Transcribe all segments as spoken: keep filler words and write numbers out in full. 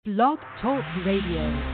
Blog Talk Radio.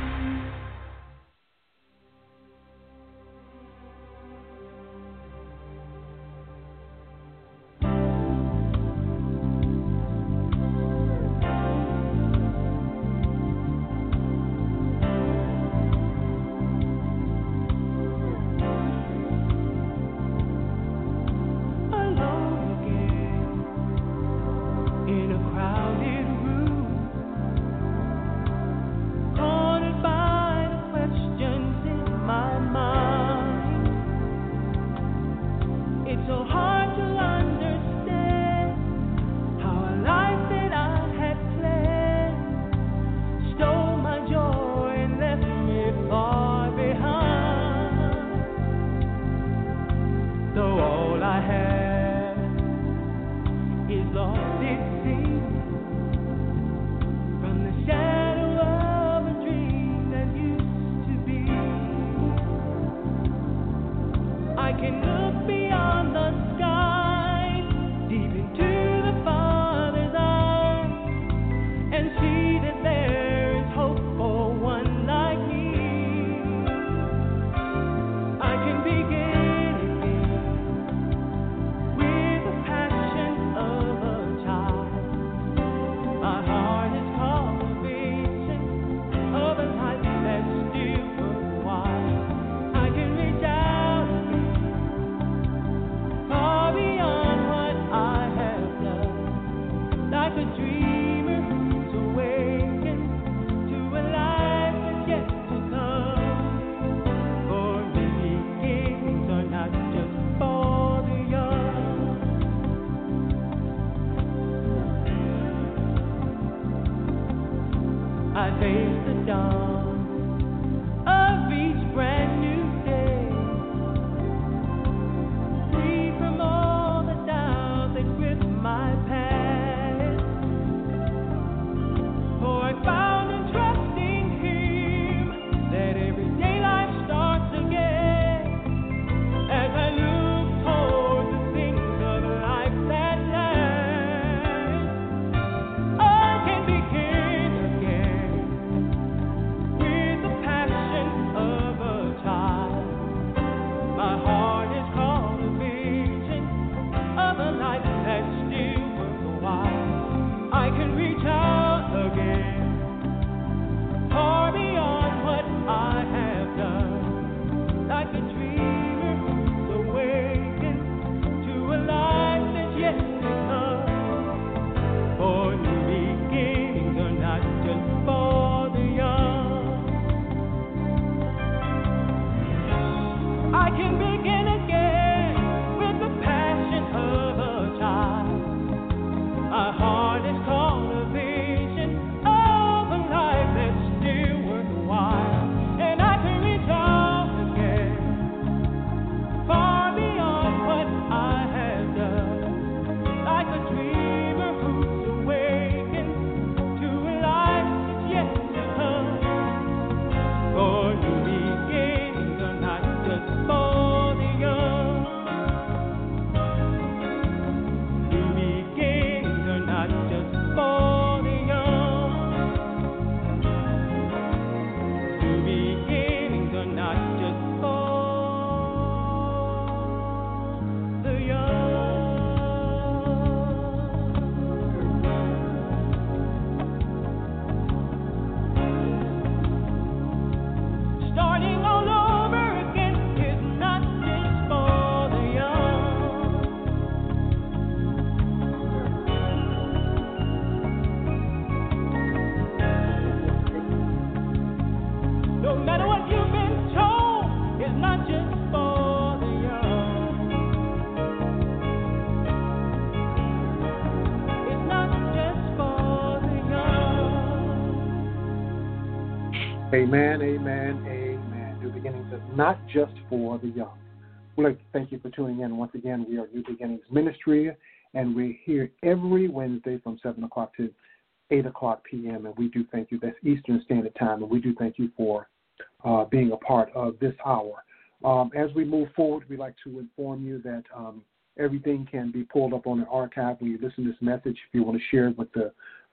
Amen, amen, amen. New Beginnings is not just for the young. We'd like to thank you for tuning in. Once again, we are New Beginnings Ministry, and we're here every Wednesday from seven o'clock to eight o'clock p.m., and we do thank you. That's Eastern Standard Time, and we do thank you for uh, being a part of this hour. Um, as we move forward, we'd like to inform you that um, everything can be pulled up on an archive when you listen to this message. If you want to share it with the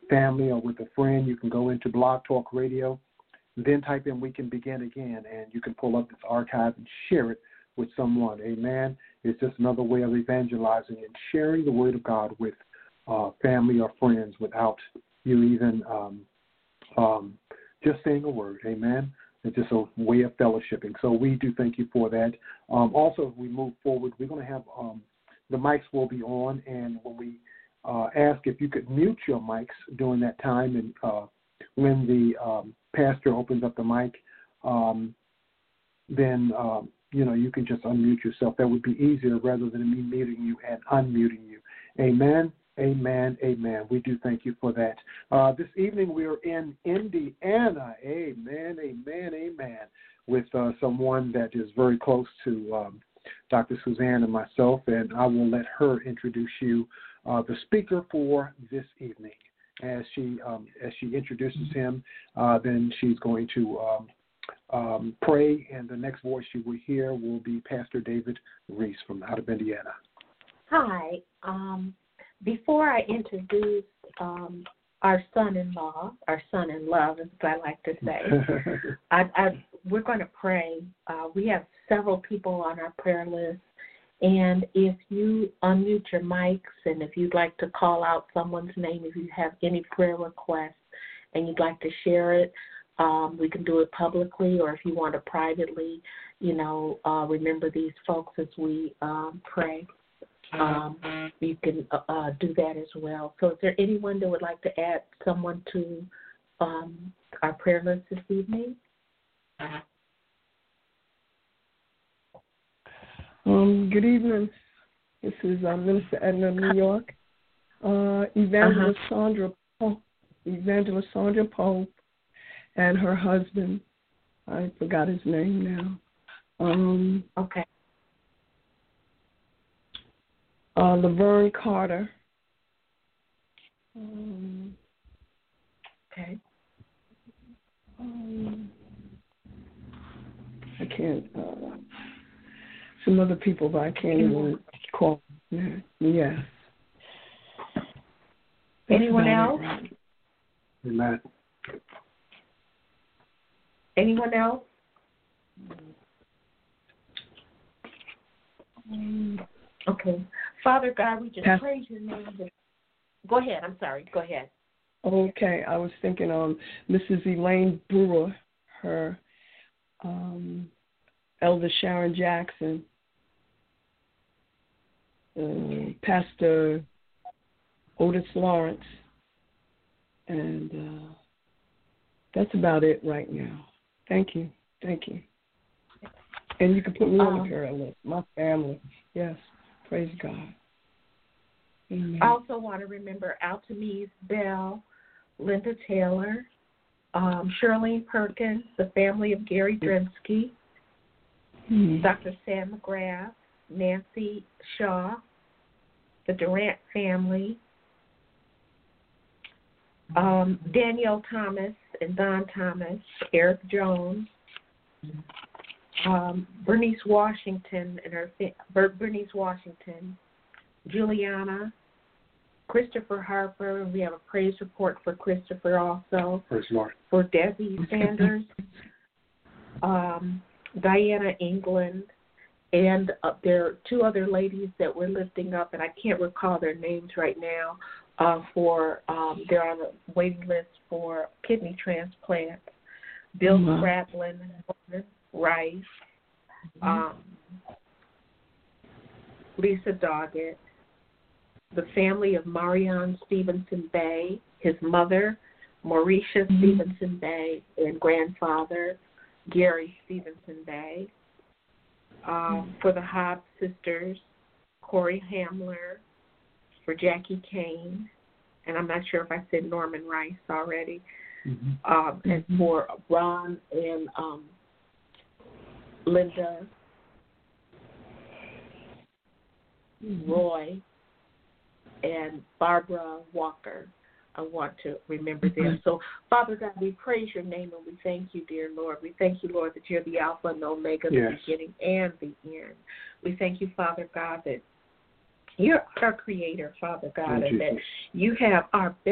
family or with a friend, you can go into Blog Talk Radio, then type in We Can Begin Again, and you can pull up this archive and share it with someone. Amen. It's just another way of evangelizing and sharing the Word of God with uh, family or friends without you even um, um, just saying a word. Amen. It's just a way of fellowshipping. So we do thank you for that. Um, also, as we move forward, we're going to have um, the mics will be on, and when we uh, ask if you could mute your mics during that time, and uh, when the um, pastor opens up the mic, um, then um, you know you can just unmute yourself. That would be easier rather than me muting you and unmuting you. Amen. Amen, amen. We do thank you for that. Uh, this evening we are in Indiana. Amen, amen, amen. With uh, someone that is very close to um, Doctor Suzanne and myself, and I will let her introduce you, uh, the speaker for this evening. As she um, as she introduces him, uh, then she's going to um, um, pray, and the next voice you will hear will be Pastor David Reese from out of Indiana. Hi. Um, Before I introduce um, our son-in-law, our son-in-love, as I like to say, I, I, we're going to pray. Uh, we have several people on our prayer list, and if you unmute your mics and if you'd like to call out someone's name, if you have any prayer requests and you'd like to share it, um, we can do it publicly, or if you want to privately, you know, uh, remember these folks as we um, pray. Um, you can uh, do that as well. So is there anyone that would like to add someone to um, our prayer list this evening? Um, good evening. This is uh, Minister Edna, New York. Uh, Evangelist uh-huh. Sandra Pope, Evangelist Sandra Pope and her husband. I forgot his name now. Um, okay. Uh, Laverne Carter. Um, okay. Um, I can't. Uh, some other people, but I can't even call. Yeah. Yes. Anyone else? Right. Amen. Anyone else? Um, Okay. Father God, we just yeah. praise your name. Go ahead. I'm sorry. Go ahead. Okay. I was thinking um, Missus Elaine Brewer, her um, Elder Sharon Jackson, uh, Pastor Otis Lawrence, and uh, that's about it right now. Thank you. Thank you. And you can put me um, on the prayer list. My family. Yes. Praise God. Amen. I also want to remember Altamise Bell, Linda Taylor, um, Shirlene Perkins, the family of Gary Drinsky, mm-hmm. Doctor Sam McGrath, Nancy Shaw, the Durant family, um, Danielle Thomas and Don Thomas, Eric Jones, Um, Bernice Washington and her Bernice Washington, Juliana, Christopher Harper, and we have a praise report for Christopher also. Praise Lord. For Debbie Sanders, um, Diana England, and uh, there are two other ladies that we're lifting up, and I can't recall their names right now. Uh, for um, they're on a waiting list for kidney transplant. Bill mm-hmm. Spratlin, Rice, um, Lisa Doggett, the family of Marion Stevenson Bay, his mother, Mauricia mm-hmm. Stevenson Bay, and grandfather, Gary Stevenson Bay, um, mm-hmm. for the Hobbs sisters, Corey Hamler, for Jackie Kane, and I'm not sure if I said Norman Rice already, mm-hmm. um, and for Ron and um, Linda, Roy, and Barbara Walker. I want to remember them. So, Father God, we praise your name and we thank you, dear Lord. We thank you, Lord, that you're the Alpha and Omega, the yes. beginning and the end. We thank you, Father God, that you're our creator, Father God, oh, and that you have our best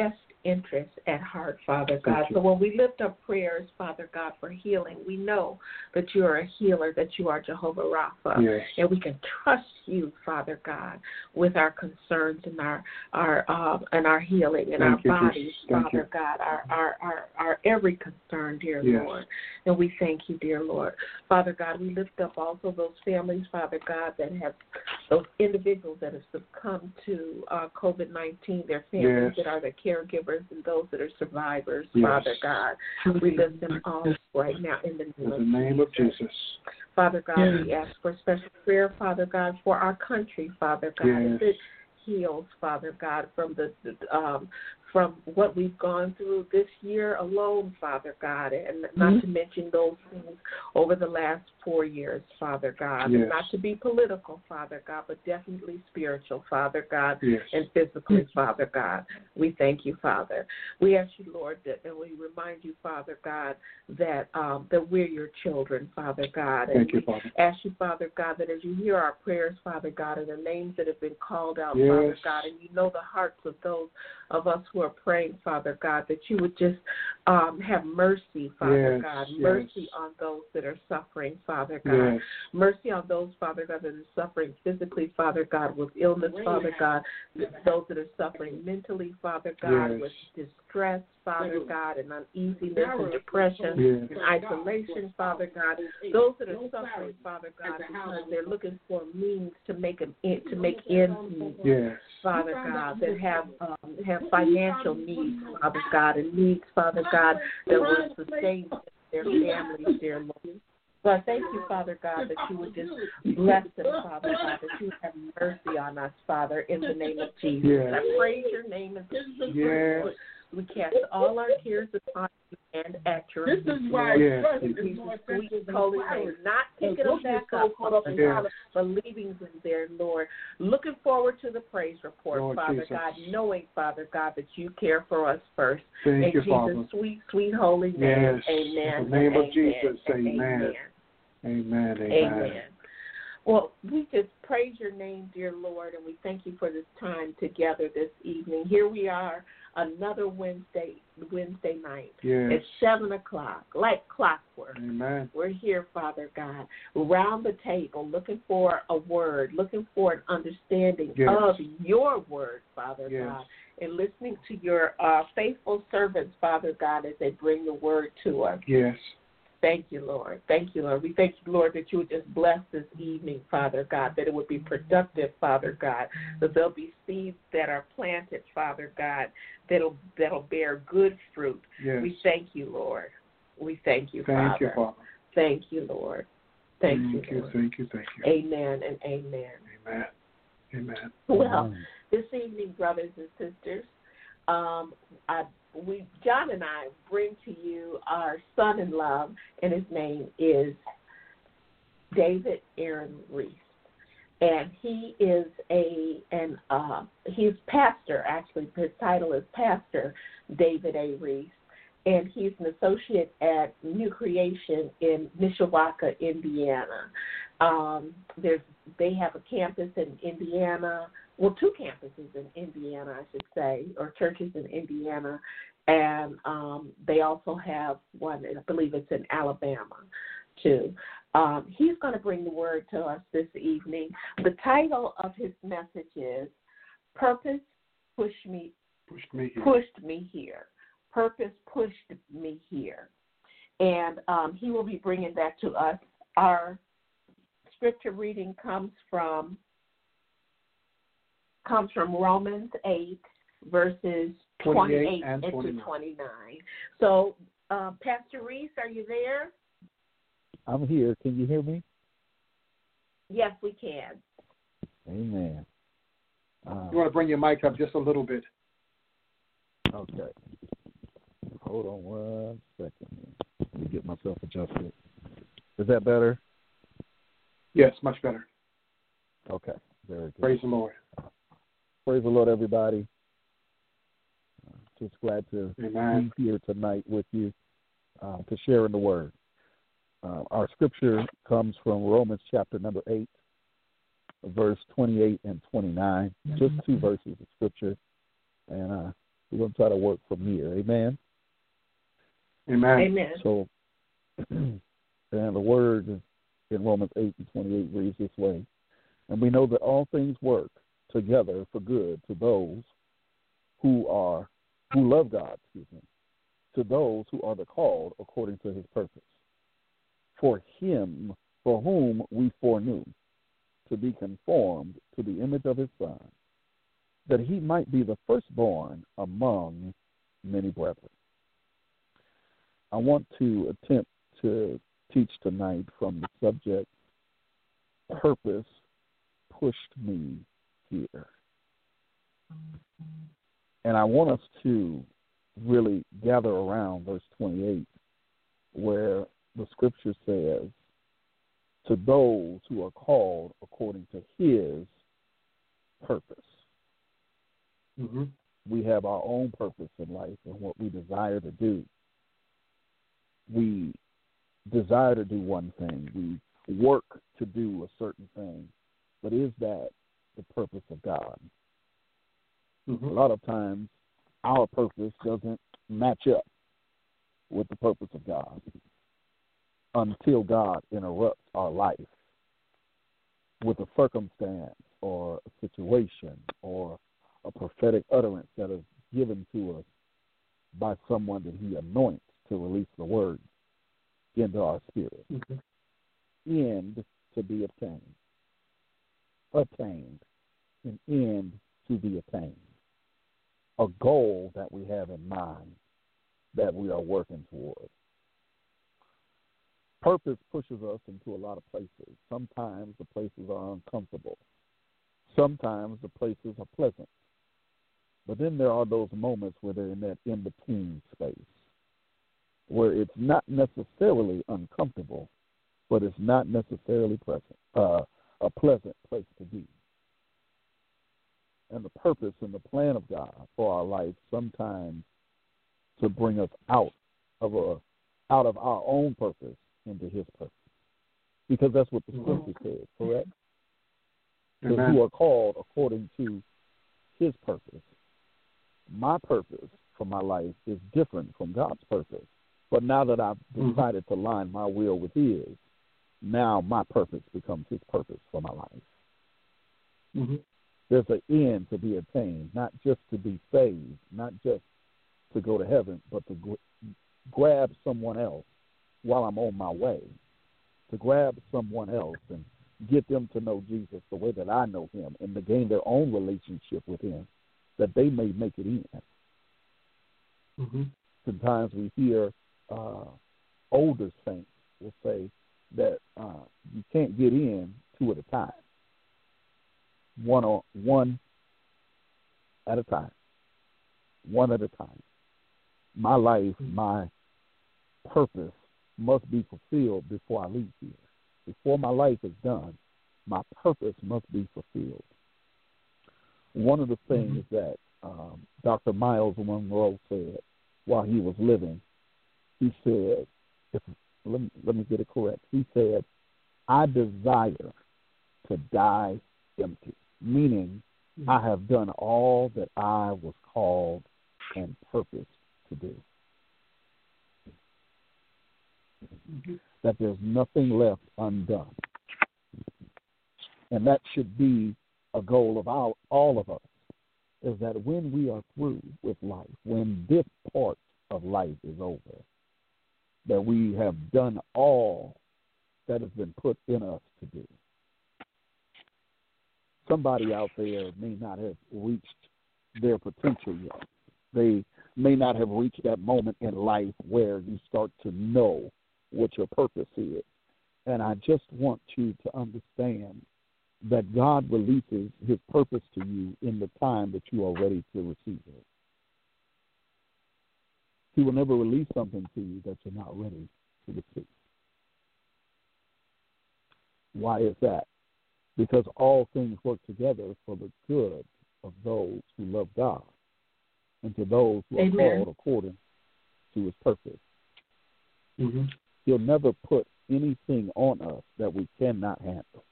interest at heart, Father Thank God. you. So when we lift up prayers, Father God, for healing, we know that you are a healer, that you are Jehovah Rapha. Yes. And we can trust you, Father God, with our concerns and our our um, and our healing and Thank our you, bodies, Jesus. Thank Father you. God, our, our, our, our every concern, dear Yes. Lord. And we thank you, dear Lord. Father God, we lift up also those families, Father God, that have, those individuals that have succumbed to uh, COVID nineteen, their families Yes. that are the caregivers and those that are survivors, Yes. Father God. We lift them all right now in the name, In the of, name of Jesus. Father God, Yes. we ask for special prayer, Father God, for our country, Father God. Yes. As it heals, Father God, from the, the um, from what we've gone through this year alone, Father God, and not Mhm. to mention those things over the last four years, Father God. Yes. And not to be political, Father God, but definitely spiritual, Father God, Yes. and physically, Father God. We thank you, Father. We ask you, Lord, that, and we remind you, Father God, that um, that we're your children, Father God. And Thank you, we Father. ask you, Father God, that as you hear our prayers, Father God, and the names that have been called out, Yes. Father God, and you know the hearts of those of us who are praying, Father God, that you would just um, have mercy, Father Yes, God, yes. mercy on those that are suffering, Father God. Yes. Mercy on those, Father God, that are suffering physically, Father God, with illness, Father God, those that are suffering mentally, Father God, Yes. with distress, Father God, and uneasiness and depression Yes. and isolation, Father God. Those that are suffering, Father God, because they're looking for means to make an end, to make ends meet. Yes. Father God, that have um, have financial needs, Father God, and needs, Father God, that will sustain their families, dear Lord. So I thank you, Father God, that you would just bless them, Father God, that you would have mercy on us, Father, in the name of Jesus. Yes. I praise your name and Yes. we cast all our cares upon you and at your feet, why Lord. Yes. In Jesus' sweet holy name, not picking them back up, Father Yes. God, but leaving them there, Lord. Looking forward to the praise report, Lord Father Jesus. God, knowing, Father God, that you care for us first. Thank In you, Jesus' Father. sweet, sweet holy name, Yes. amen. In the name and of Jesus, and amen. Amen. Amen. Amen. Well, we just praise your name, dear Lord, and we thank you for this time together this evening. Here we are, another Wednesday Wednesday night. Yes. It's seven o'clock, like clockwork. Amen. We're here, Father God, around the table, looking for a word, looking for an understanding Yes. of your word, Father Yes. God, and listening to your uh, faithful servants, Father God, as they bring the word to us. Yes. Thank you, Lord. Thank you, Lord. We thank you, Lord, that you would just bless this evening, Father God, that it would be productive, Father God, that there'll be seeds that are planted, Father God, that'll that'll bear good fruit. Yes. We thank you, Lord. We thank you, Thank Father. you, Father. Thank you, Lord. Thank, Thank you, you. Lord. Thank you. Thank you. Amen and amen. Amen. Amen. Well, this evening, brothers and sisters, um, I, we, John and I bring to you our son in love, and his name is David Aaron Reese, and he is a an uh, he's pastor. Actually, his title is Pastor David A. Reese, and he's an associate at New Creation in Mishawaka, Indiana. Um, there's they have a campus in Indiana. Well, two campuses in Indiana, I should say, or churches in Indiana, and um, they also have one, I believe it's in Alabama, too. Um, he's going to bring the word to us this evening. The title of his message is Purpose Pushed Me, Pushed me here. pushed me here. Purpose pushed me here. And um, he will be bringing that to us. Our scripture reading comes from comes from Romans eight, verses twenty-eight and into twenty-nine. twenty-nine. So, uh, Pastor Reese, are you there? I'm here. Can you hear me? Yes, we can. Amen. Uh, You want to bring your mic up just a little bit. okay. Hold on one second. Let me get myself adjusted. Is that better? Yes, much better. Okay. Very good. Praise the Lord. Praise the Lord, everybody. Uh, just glad to Amen. be here tonight with you uh, to share in the Word. Uh, our scripture comes from Romans chapter number eight, verse twenty-eight and twenty-nine. Just two verses of scripture. And uh, We're going to try to work from here. Amen? Amen. Amen. So, and the word in Romans eight and twenty-eight reads this way. And we know that all things work together for good to those who are, who love God, excuse me, to those who are the called according to his purpose. For him, for whom we foreknew, to be conformed to the image of his Son, that he might be the firstborn among many brethren. I want to attempt to teach tonight from the subject, Purpose Pushed Me Here. And I want us to really gather around verse twenty-eight, where the scripture says, to those who are called according to his purpose. Mm-hmm. We have our own purpose in life and what we desire to do. We desire to do one thing. We work to do a certain thing. But is that the purpose of God? Mm-hmm. A lot of times our purpose doesn't match up with the purpose of God until God interrupts our life with a circumstance or a situation or a prophetic utterance that is given to us by someone that he anoints to release the word into our spirit. Mm-hmm. End to be obtained. Attained. An end to be attained. A goal that we have in mind that we are working toward. Purpose pushes us into a lot of places. Sometimes the places are uncomfortable. Sometimes the places are pleasant. But then there are those moments where they're in that in-between space, where it's not necessarily uncomfortable, but it's not necessarily pleasant, uh, a pleasant place to be. And the purpose and the plan of God for our life sometimes to bring us out of a out of our own purpose into his purpose. Because that's what the scripture says, correct? Because who are called according to his purpose. My purpose for my life is different from God's purpose. But now that I've decided mm-hmm. to line my will with his, now my purpose becomes his purpose for my life. Mm-hmm. There's an end to be attained, not just to be saved, not just to go to heaven, but to gr- grab someone else while I'm on my way, to grab someone else and get them to know Jesus the way that I know him and to gain their own relationship with him, that they may make it in. Mm-hmm. Sometimes we hear uh, older saints will say that uh, you can't get in two at a time, one or one at a time, one at a time. My life, my purpose must be fulfilled before I leave here. Before my life is done, my purpose must be fulfilled. One of the things mm-hmm. that um, Doctor Miles Monroe said while he was living, he said, if, let, me, let me get it correct, he said, I desire to die empty, meaning mm-hmm. I have done all that I was called and purposed to do. Mm-hmm. That there's nothing left undone. And that should be a goal of our, all of us, is that when we are through with life, when this part of life is over, that we have done all that has been put in us to do. Somebody out there may not have reached their potential yet. They may not have reached that moment in life where you start to know what your purpose is. And I just want you to understand that God releases his purpose to you in the time that you are ready to receive it. He will never release something to you that you're not ready to receive. Why is that? Because all things work together for the good of those who love God and to those who Amen. Are called according to his purpose. Mm-hmm. He'll never put anything on us that we cannot handle.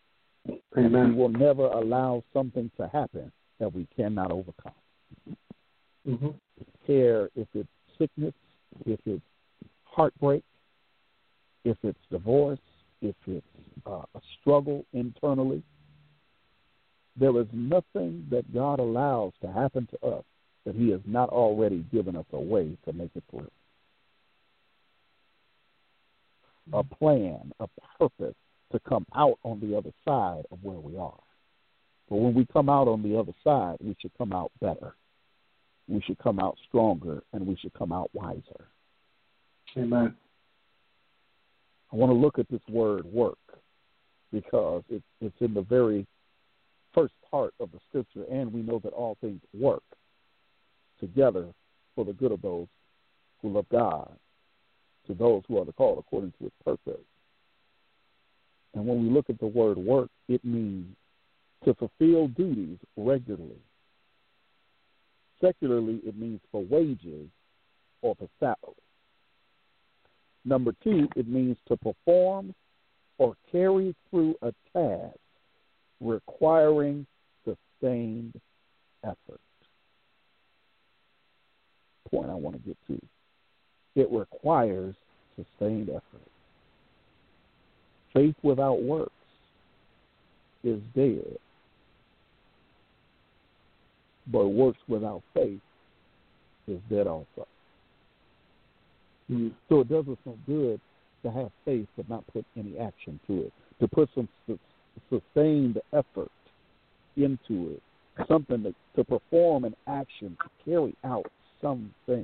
Amen. He will never allow something to happen that we cannot overcome. Mm-hmm. Care if it's sickness, if it's heartbreak, if it's divorce, if it's uh, a struggle internally. There is nothing that God allows to happen to us that he has not already given us a way to make it through. A plan, a purpose to come out on the other side of where we are. But when we come out on the other side, we should come out better. We should come out stronger, and we should come out wiser. Amen. I want to look at this word work because it, it's in the very first part of the scripture, and we know that all things work together for the good of those who love God, to those who are called according to his purpose. And when we look at the word work, it means to fulfill duties regularly. Secularly, it means for wages or for salary. Number two, it means to perform or carry through a task requiring sustained effort. Point I want to get to. It requires sustained effort. Faith without works is dead, but works without faith is dead also. Mm. So it does us no good to have faith but not put any action to it, to put some su- sustained effort into it, something to, to perform an action, to carry out something.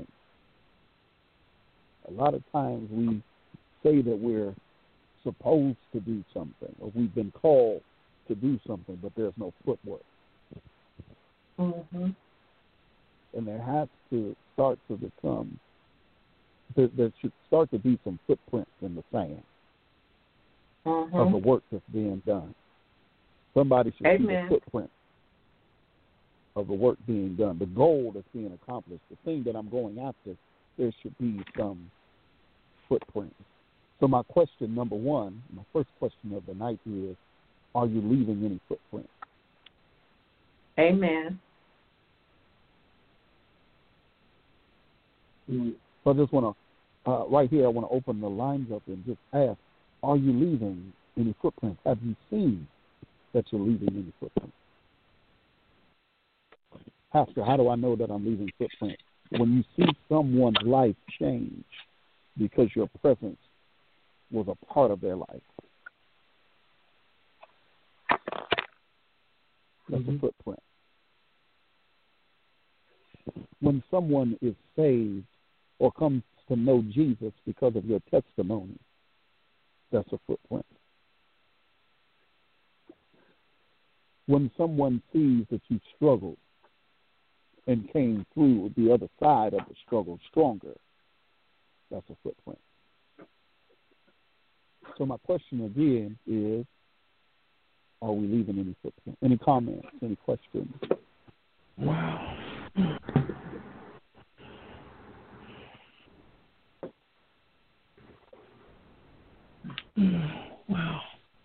A lot of times we say that we're supposed to do something or we've been called to do something, but there's no footwork. Mm-hmm. And there has to start to become, there, there should start to be some footprints in the sand Mm-hmm. of the work that's being done. Somebody should Amen. see the footprint of the work being done, the goal that's being accomplished, the thing that I'm going after. There should be some footprints. So my question number one, my first question of the night is, are you leaving any footprints? Amen. Mm. So I just want to, uh, right here, I want to open the lines up and just ask, are you leaving any footprints? Have you seen that you're leaving any footprints? Pastor, how do I know that I'm leaving footprints? When you see someone's life change because your presence was a part of their life. That's Mm-hmm. a footprint. When someone is saved or comes to know Jesus because of your testimony, that's a footprint. When someone sees that you struggled and came through the other side of the struggle stronger, that's a footprint. So my question again is, are we leaving any footprint? Any comments, any questions? Wow. Wow.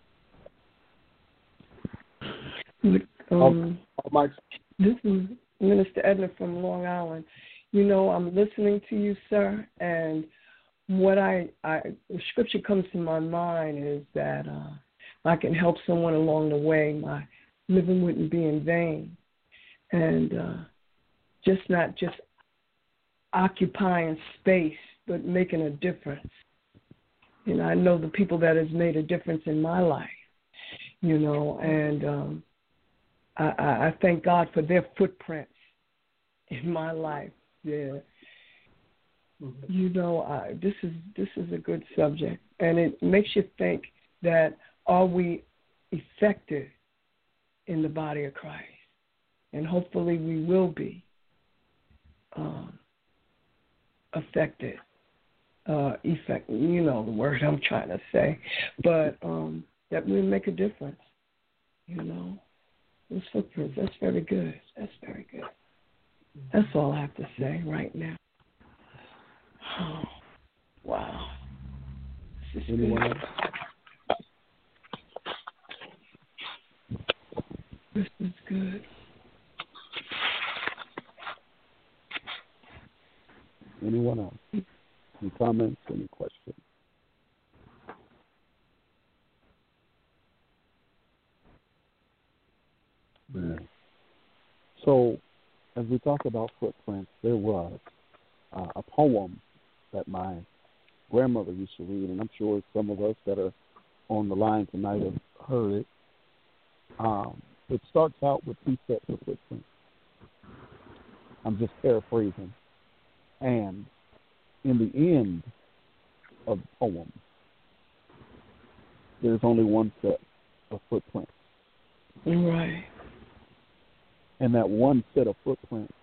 But, um, Oh, Mike. this is Minister Edna from Long Island. You know, I'm listening to you, sir, and what I, I the scripture comes to my mind is that uh, if I can help someone along the way, my living wouldn't be in vain. And uh, just not just occupying space, but making a difference. You know, I know the people that has made a difference in my life, you know, and um, I, I, I thank God for their footprints in my life. Yeah. Mm-hmm. You know, I, this is this is a good subject, and it makes you think that are we effective in the body of Christ? And hopefully we will be um, affected. Uh, effect, you know the word I'm trying to say, but um, that will make a difference. You know, those footprints. That's very good. That's very good. That's all I have to say right now. Oh, wow. This is Anyone good. else? This is good. comments, any questions? Yeah. So, as we talk about footprints, there was uh, a poem that my grandmother used to read, and I'm sure some of us that are on the line tonight have heard it. Um, it starts out with two sets of footprints. I'm just paraphrasing. And in the end of the poem, there's only one set of footprints. Right. And that one set of footprints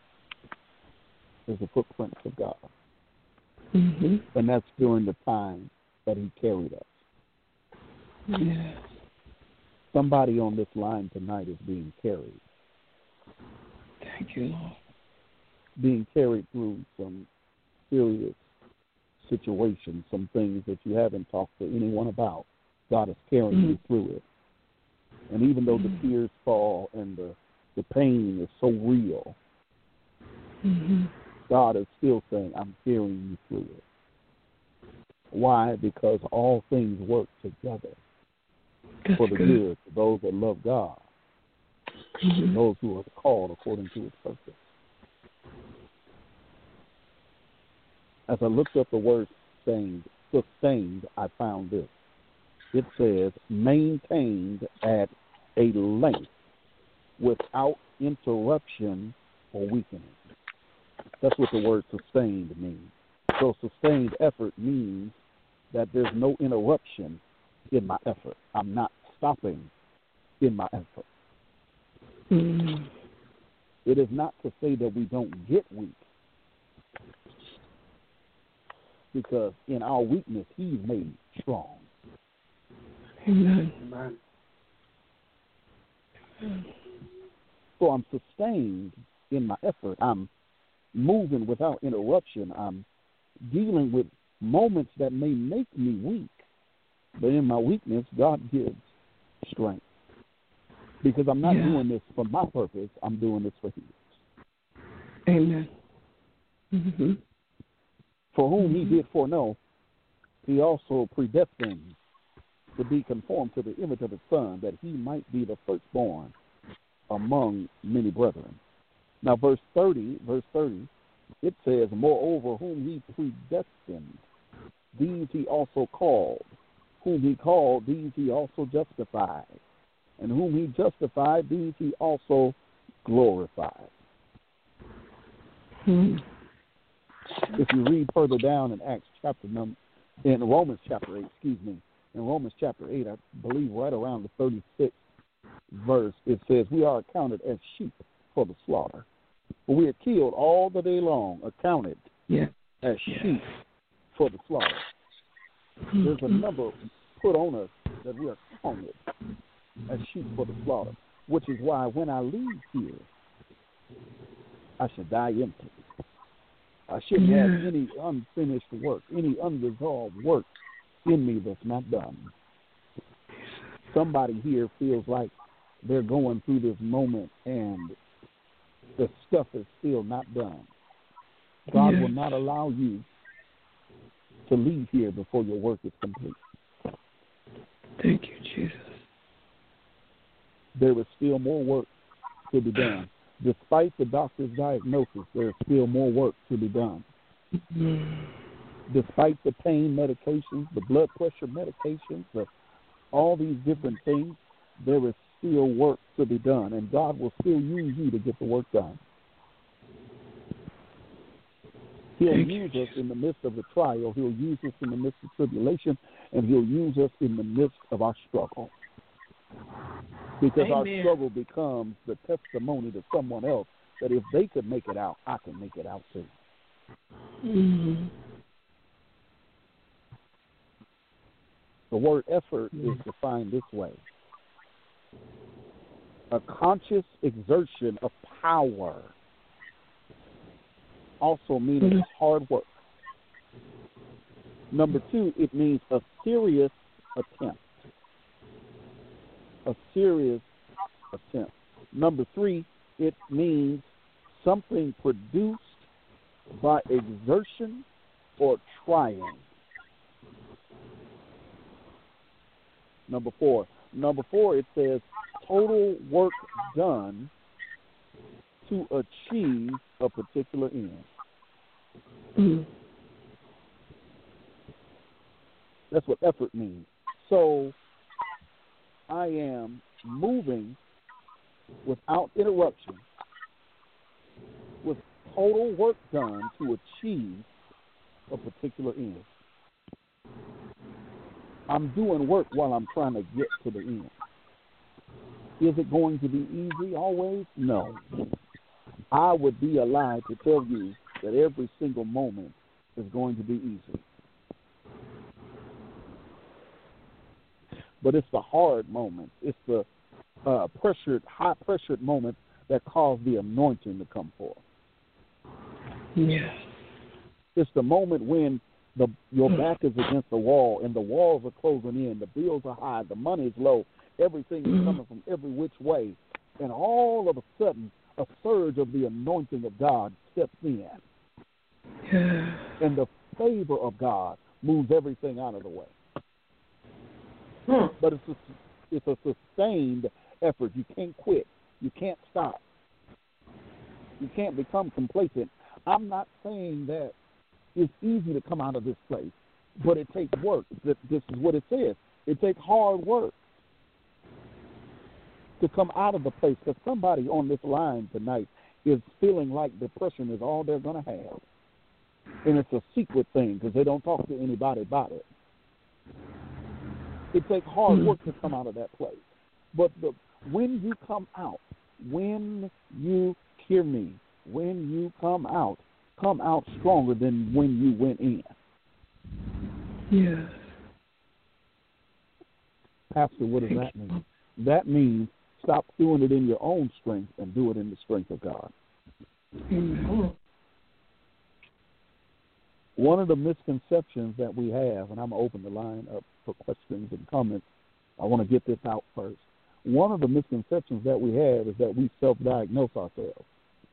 is the footprints of God. Mm-hmm. And that's during the time that he carried us. Yes. Somebody on this line tonight is being carried. Thank you, Lord. Being carried through some serious situations, some things that you haven't talked to anyone about. God is carrying mm-hmm. you through it. And even though mm-hmm. the tears fall and the, the pain is so real, mm-hmm. God is still saying, I'm carrying you through it. Why? Because all things work together That's for the good. good, for those that love God, mm-hmm. those who are called according to his purpose. As I looked up the word sustained, sustained, I found this. It says, maintained at a length without interruption or weakening. That's what the word sustained means. So sustained effort means that there's no interruption in my effort. I'm not stopping in my effort. Mm. It is not to say that we don't get weak, because in our weakness, he's made strong. Amen. Amen. So I'm sustained in my effort. I'm moving without interruption. I'm dealing with moments that may make me weak. But in my weakness, God gives strength. Because I'm not yeah. doing this for my purpose. I'm doing this for his. Amen. Mm-hmm. For whom mm-hmm. he did foreknow, he also predestined to be conformed to the image of his Son, that he might be the firstborn among many brethren. Now, verse thirty, verse thirty, it says, moreover, whom he predestined, these he also called. Whom he called, these he also justified. And whom he justified, these he also glorified. Hmm. If you read further down in Acts chapter number, in Romans chapter eight, excuse me, in Romans chapter eight, I believe right around the thirty-sixth verse, it says, we are accounted as sheep for the slaughter. For we are killed all the day long, accounted yeah. as yeah. sheep for the slaughter. Mm-hmm. There's a number put on us that we are counted as sheep for the slaughter, which is why when I leave here, I should die empty. I shouldn't yeah. have any unfinished work, any unresolved work in me that's not done. Somebody here feels like they're going through this moment and the stuff is still not done. God yeah. will not allow you to leave here before your work is complete. Thank you, Jesus. There is still more work to be done. Despite the doctor's diagnosis, there is still more work to be done. Mm. Despite the pain medications, the blood pressure medications, the, all these different things, there is still work to be done, and God will still use you to get the work done. He'll Thank use you, us in the midst of the trial. He'll use us in the midst of tribulation, and he'll use us in the midst of our struggle. Because Amen. our struggle becomes the testimony to someone else that if they could make it out, I can make it out too. Mm-hmm. The word effort mm-hmm. is defined this way: a conscious exertion of power, also meaning mm-hmm. hard work. Number two, it means a serious attempt. A serious attempt. Number three, it means something produced by exertion or trying. Number four. Number four, it says total work done to achieve a particular end. Mm. That's what effort means. So I am moving without interruption, with total work done to achieve a particular end. I'm doing work while I'm trying to get to the end. Is it going to be easy always? No. I would be a lie to tell you that every single moment is going to be easy. But it's the hard moments. It's the uh, pressured, high-pressured moments that cause the anointing to come forth. Yes. It's the moment when the your back is against the wall and the walls are closing in, the bills are high, the money is low, everything is coming from every which way, and all of a sudden a surge of the anointing of God steps in. Yeah. And the favor of God moves everything out of the way. Hmm. But it's a, it's a sustained effort. You can't quit. You can't stop. You can't become complacent. I'm not saying that it's easy to come out of this place, but it takes work. This is what it says. It takes hard work to come out of the place, because somebody on this line tonight is feeling like depression is all they're going to have. And it's a secret thing because they don't talk to anybody about it. It takes hard work to come out of that place. But the, when you come out, when you hear me, when you come out, come out stronger than when you went in. Yes. Pastor, what does that mean? That means stop doing it in your own strength and do it in the strength of God. Amen. One of the misconceptions that we have, and I'm going to open the line up for questions and comments. I want to get this out first. One of the misconceptions that we have is that we self-diagnose ourselves.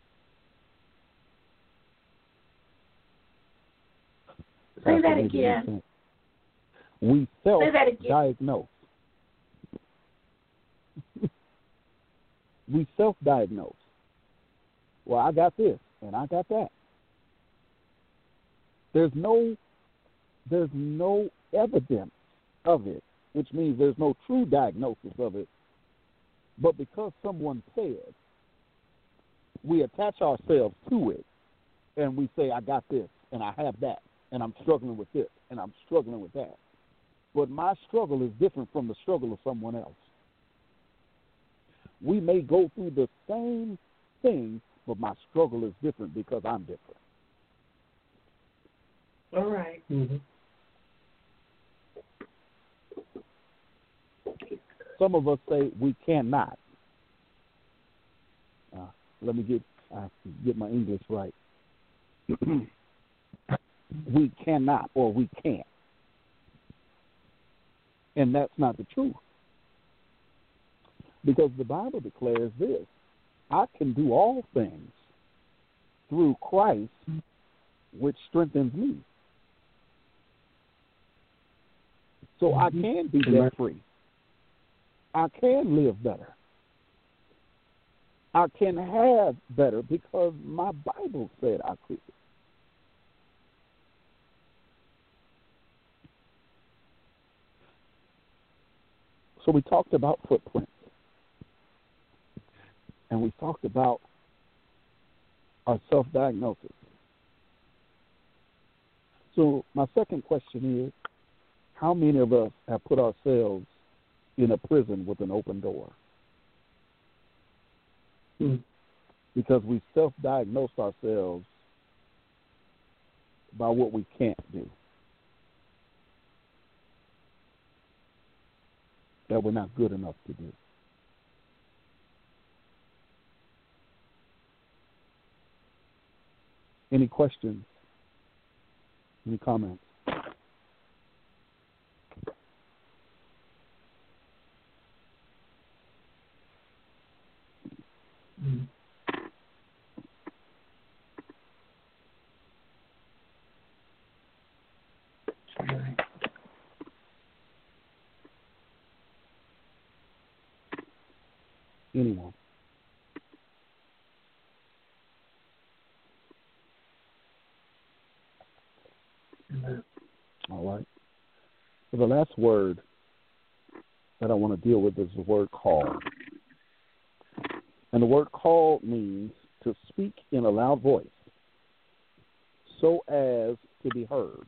Say that again. We self-diagnose. We self-diagnose. Well, I got this, and I got that. There's no, there's no evidence of it, which means there's no true diagnosis of it. But because someone said, we attach ourselves to it, and we say, I got this, and I have that, and I'm struggling with this, and I'm struggling with that. But my struggle is different from the struggle of someone else. We may go through the same thing, but my struggle is different because I'm different. All right. Mm-hmm. Some of us say we cannot. Uh, let me get I have to get my English right. We cannot or we can't. And that's not the truth. Because the Bible declares this: I can do all things through Christ, which strengthens me. So I can be debt free. I can live better. I can have better because my Bible said I could. So we talked about footprints. And we talked about our self-diagnosis. So my second question is, how many of us have put ourselves in a prison with an open door? Mm. Because we self-diagnosed ourselves by what we can't do, that we're not good enough to do. Any questions? Any comments? Mm. Anyone? Amen. All right. So the last word that I want to deal with is the word call. And the word call means to speak in a loud voice so as to be heard.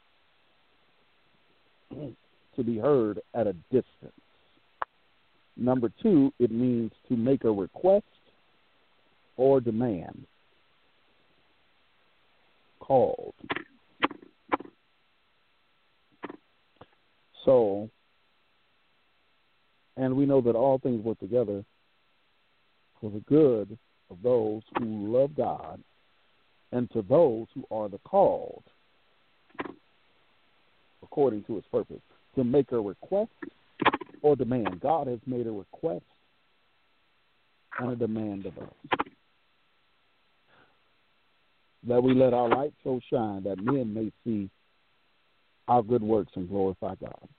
To be heard at a distance. Number two, it means to make a request or demand. Called. So, and we know that all things work together for the good of those who love God and to those who are the called according to his purpose. To make a request or demand. God has made a request and a demand of us. That we let our light so shine that men may see our good works and glorify God.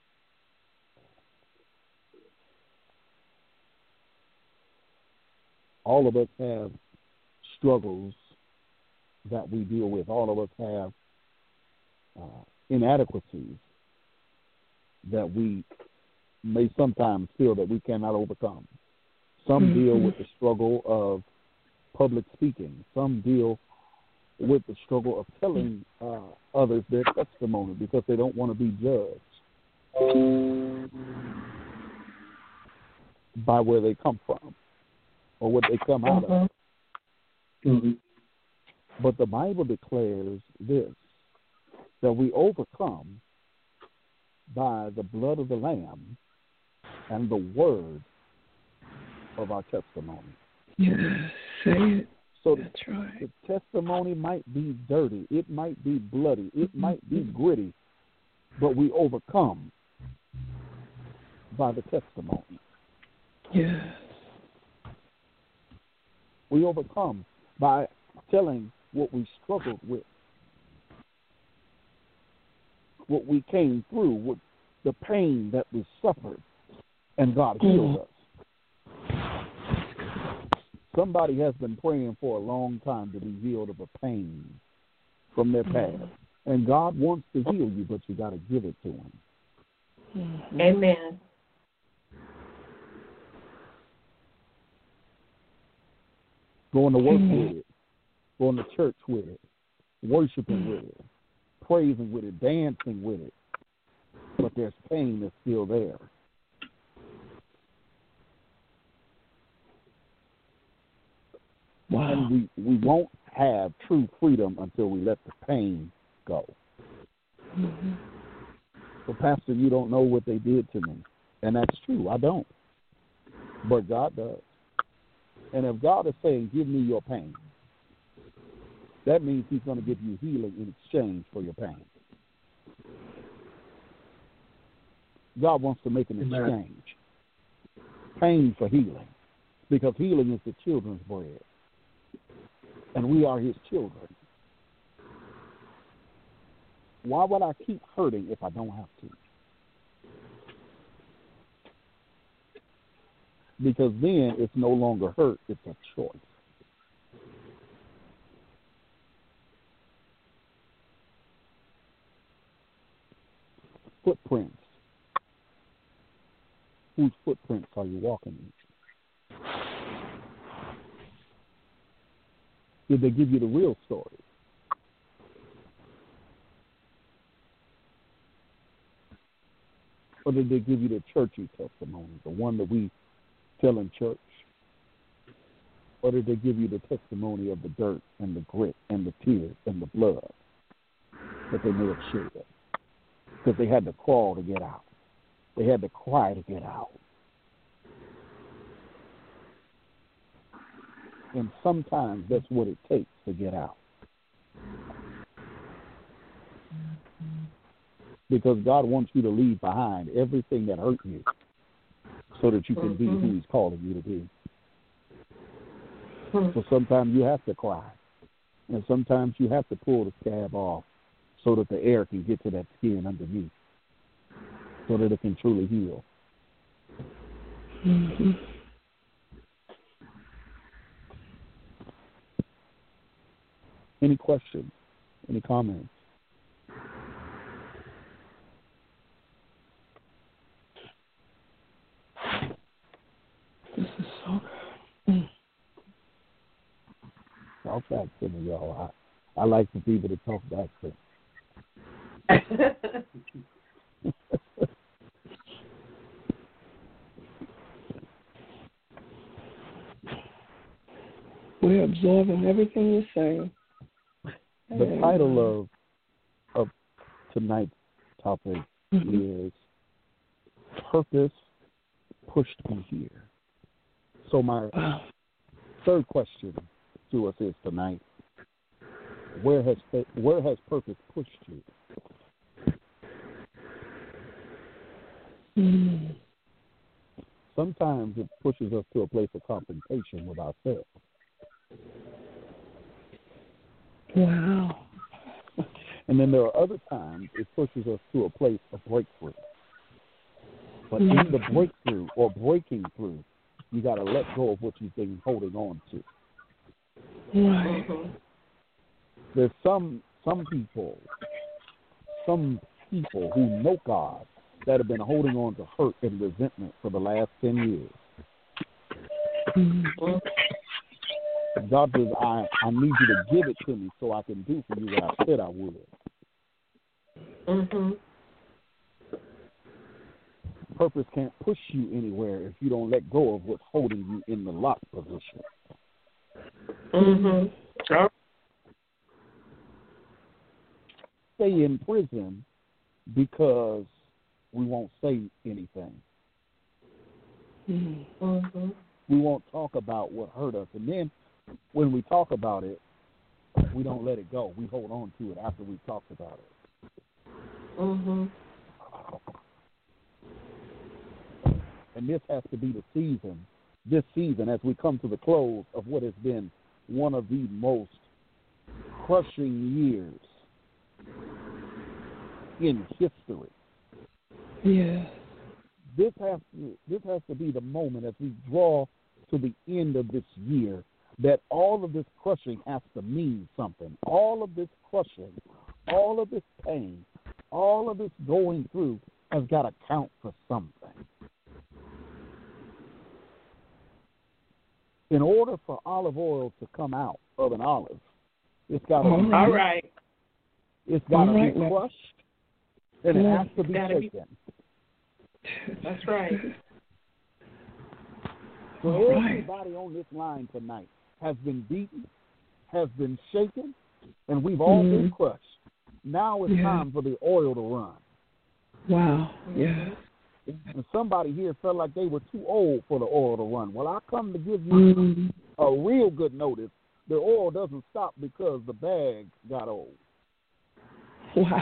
All of us have struggles that we deal with. All of us have uh, inadequacies that we may sometimes feel that we cannot overcome. Some mm-hmm. deal with the struggle of public speaking. Some deal with the struggle of telling uh, others their testimony because they don't want to be judged by where they come from or what they come out mm-hmm. of. Mm-hmm. But the Bible declares this, that we overcome by the blood of the Lamb and the word of our testimony. Yes, say it. So That's the, right. the testimony might be dirty, it might be bloody, it mm-hmm. might be gritty, but we overcome by the testimony. Yes. We overcome by telling what we struggled with, what we came through, what the pain that we suffered, and God healed us. Somebody has been praying for a long time to be healed of a pain from their past. And God wants to heal you, but you got to give it to him. Mm-hmm. Amen. Going to work mm-hmm. with it, going to church with it, worshiping mm-hmm. with it, praising with it, dancing with it. But there's pain that's still there. Wow. And we, we won't have true freedom until we let the pain go. Mm-hmm. So, Pastor, you don't know what they did to me. And that's true. I don't. But God does. And if God is saying, give me your pain, that means he's going to give you healing in exchange for your pain. God wants to make an Amen. exchange. Pain for healing. Because healing is the children's bread. And we are his children. Why would I keep hurting if I don't have to? Because then it's no longer hurt, it's a choice. Footprints. Whose footprints are you walking in? Did they give you the real story? Or did they give you the churchy testimony, the one that we tell in church? Or did they give you the testimony of the dirt and the grit and the tears and the blood that they may have shed? Because they had to crawl to get out. They had to cry to get out. And sometimes that's what it takes to get out. Because God wants you to leave behind everything that hurt you so that you can be who he's calling you to be. So sometimes you have to cry. And sometimes you have to pull the scab off so that the air can get to that skin underneath so that it can truly heal. Mm-hmm. Any questions? Any comments? This is so good. Mm. Talk back to me, y'all. I, I like for people to talk back to me. We're absorbing everything you're saying. The And, title of of tonight's topic mm-hmm. is Purpose Pushed Me Here. So my wow. third question to us is tonight, where has where has purpose pushed you? Mm. Sometimes it pushes us to a place of confrontation with ourselves. Wow. And then there are other times it pushes us to a place of breakthrough. But mm. in the breakthrough or breaking through, you got to let go of what you've been holding on to. Right. There's some some people, some people who know God that have been holding on to hurt and resentment for the last ten years. Mm-hmm. God says, I, I need you to give it to me so I can do for you what I said I would. Mm-hmm. Purpose can't push you anywhere if you don't let go of what's holding you in the lock position. Mm-hmm. Stay in prison because we won't say anything. Mm-hmm. We won't talk about what hurt us. And then when we talk about it, we don't let it go. We hold on to it after we've talked about it. Mm-hmm. And this has to be the season, this season, as we come to the close of what has been one of the most crushing years in history. Yeah. This has to, this has to be the moment as we draw to the end of this year that all of this crushing has to mean something. All of this crushing, all of this pain, all of this going through has got to count for something. In order for olive oil to come out of an olive, it's got to be all right. It's got to right, be crushed, and it yeah. has to be shaken. Be... That's right. So all everybody right. on this line tonight has been beaten, has been shaken, and we've all mm. been crushed. Now it's yeah. time for the oil to run. Wow. Yeah. And somebody here felt like they were too old for the oil to run. Well, I come to give you mm-hmm. a real good notice. The oil doesn't stop because the bag got old. Wow.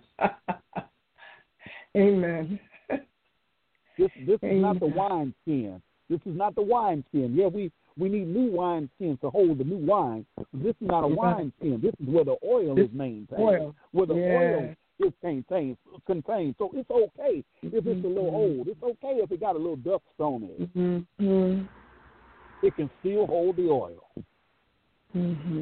Amen. This this Amen. is not the wine skin. This is not the wine skin. Yeah, we, we need new wine skins to hold the new wine. This is not a wine skin. This is where the oil this is maintained. Oil. Where the yeah. oil is contained, contained. So it's okay if it's a little old. It's okay if it got a little dust on it. Mm-hmm. It can still hold the oil. Mm-hmm.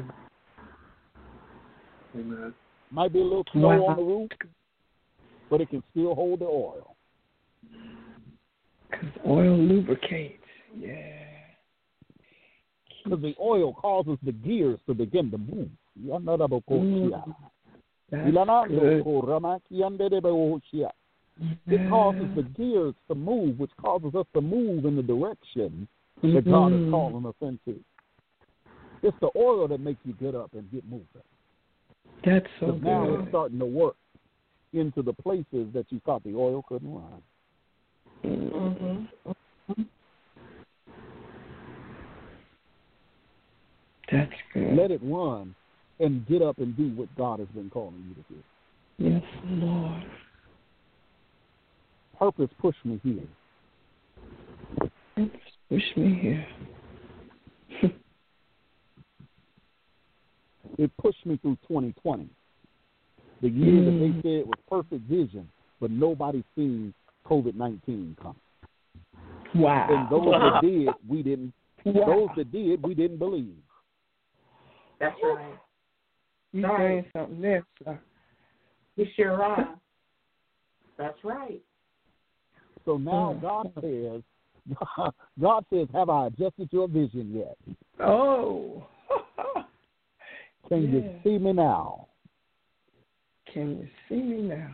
Amen. Might be a little snow wow. on the roof, but it can still hold the oil. Because oil lubricates. Yeah. Because the oil causes the gears to begin to move. Mm. That's It good. It causes the gears to move, which causes us to move in the direction mm-hmm. that God is calling us into. It's the oil that makes you get up and get moving. That's so good. Now it's starting to work into the places that you thought the oil couldn't run. Mm-hmm. That's good. Let it run and get up and do what God has been calling you to do. Yes, Lord. Purpose pushed me here. Purpose pushed me here. It pushed me through twenty twenty. The year mm. that they said was perfect vision, but nobody seen COVID nineteen come. Wow. And those wow. that did, we didn't. Wow. Those that did, we didn't believe. That's right. You're right. saying something there, sir. You sure are. That's right. So now Oh. God says, God says, have I adjusted your vision yet? Oh. Can Yeah. you see me now? Can you see me now?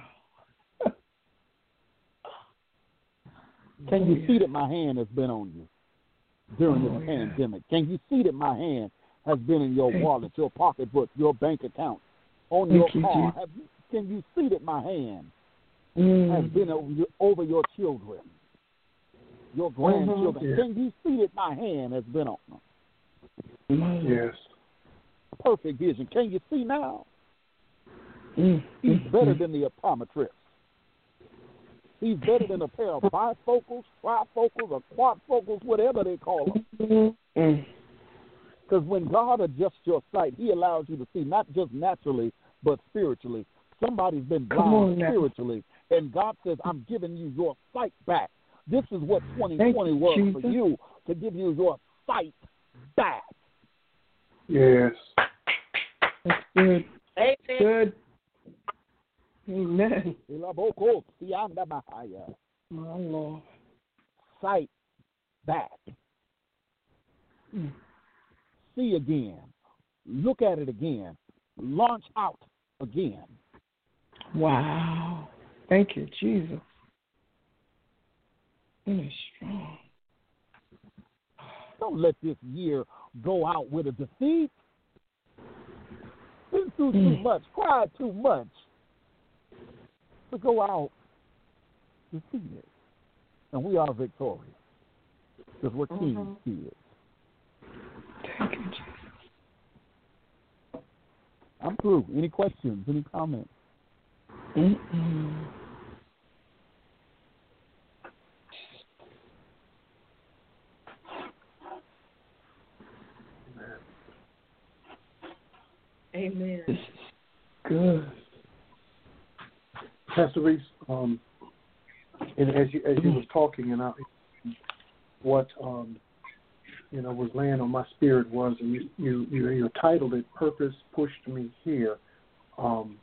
Can Oh, you yeah. see that my hand has been on you during Oh, this yeah. pandemic? Can you see that my hand has been in your Thank wallet, your pocketbook, your bank account, on Thank your you, car? Jesus. Have you, can you see that my hand Mm. has been over your, over your children, your grandchildren? Yeah. Can you see that my hand has been on them? Mm. Yes. Perfect vision. Can you see now? Mm. He's Mm. better Mm. than the optometrist. He's better than a pair of bifocals, trifocals, or quadfocals, whatever they call them. Mm. Mm. Because when God adjusts your sight, he allows you to see not just naturally, but spiritually. Somebody's been Come on blind now. spiritually, and God says, I'm giving you your sight back. This is what twenty twenty Thank you, was Jesus. for you, to give you your sight back. Yes. That's good. Amen. Good. Amen. My Lord. Sight back. Mm. See again. Look at it again. Launch out again. Wow. Thank you, Jesus. It is strong. Don't let this year go out with a defeat. Been through too Mm. much, cried too much to go out defeated. And we are victorious because we're King's Mhm. kids. Thank you, Jesus. I'm through. Any questions? Any comments? Mm-mm. Amen. This is good. Pastor Reese, um, and as you as you was talking, and I, what um, you know was laying on my spirit was, and you you you, you titled it "Purpose Pushed Me Here," um,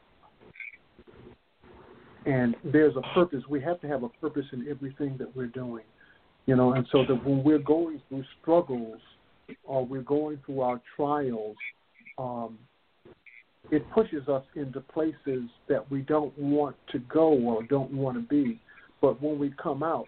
and there's a purpose. We have to have a purpose in everything that we're doing, you know, and so that when we're going through struggles or we're going through our trials, um, it pushes us into places that we don't want to go or don't want to be. But when we come out,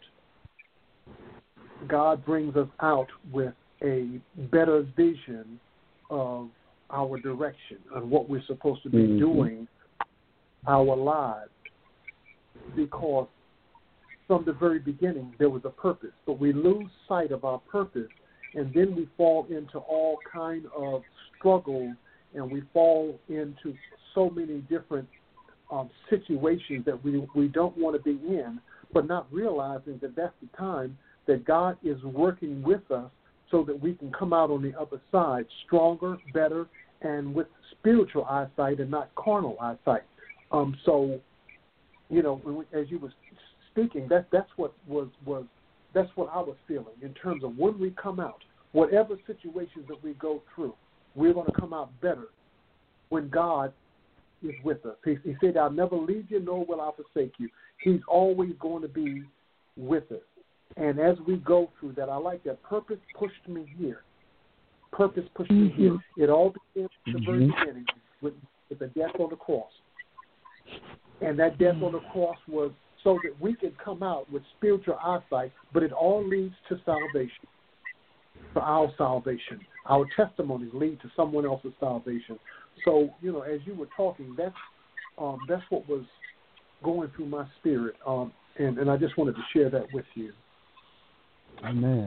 God brings us out with a better vision of our direction and what we're supposed to be Mm-hmm. doing our lives. Because from the very beginning, there was a purpose. But we lose sight of our purpose, and then we fall into all kind of struggles, and we fall into so many different um, situations that we, we don't want to be in, but not realizing that that's the time that God is working with us so that we can come out on the other side stronger, better, and with spiritual eyesight and not carnal eyesight. Um, so, you know, when we, as you were speaking, that that's what was, was that's what I was feeling in terms of when we come out, whatever situations that we go through, we're going to come out better when God is with us. He, he said, I'll never leave you, nor will I forsake you. He's always going to be with us. And as we go through that, I like that. Purpose pushed me here. Purpose pushed Mm-hmm. me here. It all began at the very Mhm. beginning with, with the death on the cross. And that death on the cross was so that we could come out with spiritual eyesight, but it all leads to salvation, for our salvation. Our testimonies lead to someone else's salvation. So, you know, as you were talking, that's um, that's what was going through my spirit, um, and, and I just wanted to share that with you. Amen.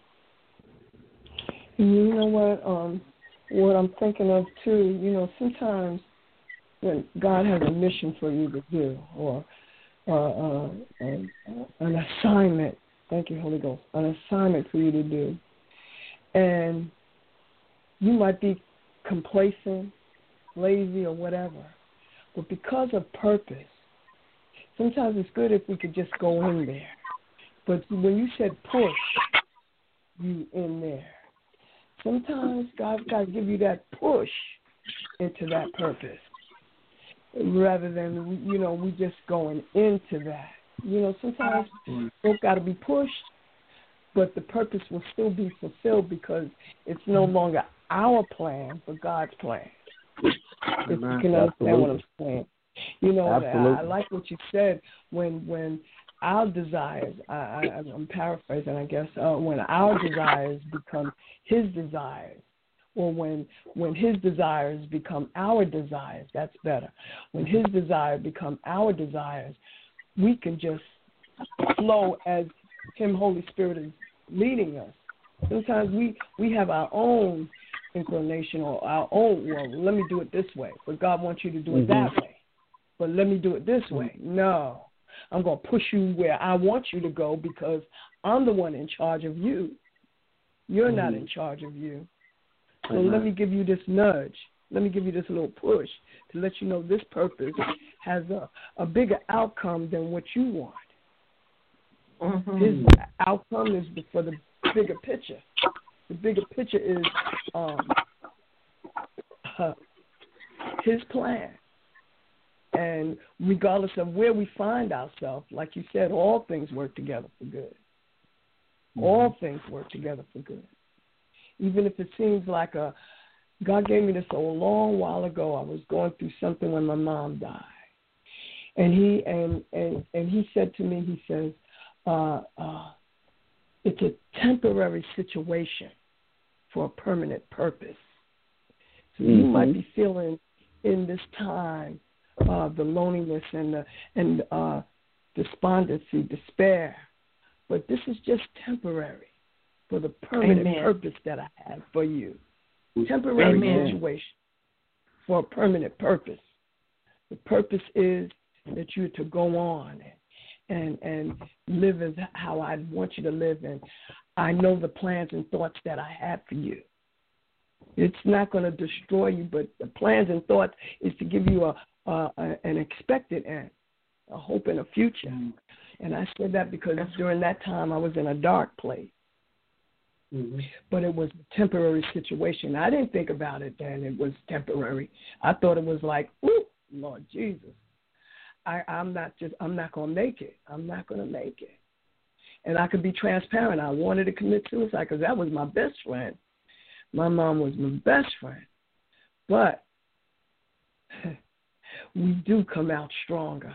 And you know what? Um, what I'm thinking of too. You know, sometimes when God has a mission for you to do, or uh, uh, an, an assignment. Thank you, Holy Ghost. An assignment for you to do, and you might be complacent, lazy, or whatever. But because of purpose, sometimes it's good if we could just go in there. But when you said push, you in there. Sometimes God's got to give you that push into that purpose, rather than, you know, we just going into that. You know, sometimes folk got to be pushed, but the purpose will still be fulfilled because it's no longer our plan, but God's plan. If you can understand Absolutely. what I'm saying. You know, Absolutely. I, I like what you said when when our desires, I, I, I'm paraphrasing, I guess, uh, when our desires become his desires, or when when his desires become our desires, that's better. When his desires become our desires, we can just flow as him, Holy Spirit, is leading us. Sometimes we, we have our own inclination or our own, well, let me do it this way, but God wants you to do it Mm-hmm. that way. But let me do it this way. No, I'm going to push you where I want you to go because I'm the one in charge of you. You're mm-hmm. not in charge of you. So mm-hmm. let me give you this nudge. Let me give you this little push to let you know this purpose has a, a bigger outcome than what you want. Mm-hmm. His outcome is for the bigger picture. The bigger picture is um, uh, his plan. And regardless of where we find ourselves, like you said, all things work together for good. Mm-hmm. All things work together for good. Even if it seems like a, God gave me this a long while ago. I was going through something when my mom died. And he and, and, and he said to me, he says, uh, uh, it's a temporary situation for a permanent purpose. So mm-hmm. you might be feeling in this time uh, the loneliness and the, and uh, despondency, despair, but this is just temporary for the permanent Amen. Purpose that I have for you. Temporary Amen. Situation for a permanent purpose. The purpose is that you're to go on and and live as how I want you to live, and I know the plans and thoughts that I have for you. It's not going to destroy you, but the plans and thoughts is to give you a, a, a an expected end, a hope and a future. Mm-hmm. And I said that because during that time I was in a dark place. Mm-hmm. But it was a temporary situation. I didn't think about it then. It was temporary. I thought it was like, ooh, Lord Jesus, I, I'm not just. I'm not going to make it. I'm not going to make it. And I could be transparent. I wanted to commit suicide because that was my best friend. My mom was my best friend. But we do come out stronger.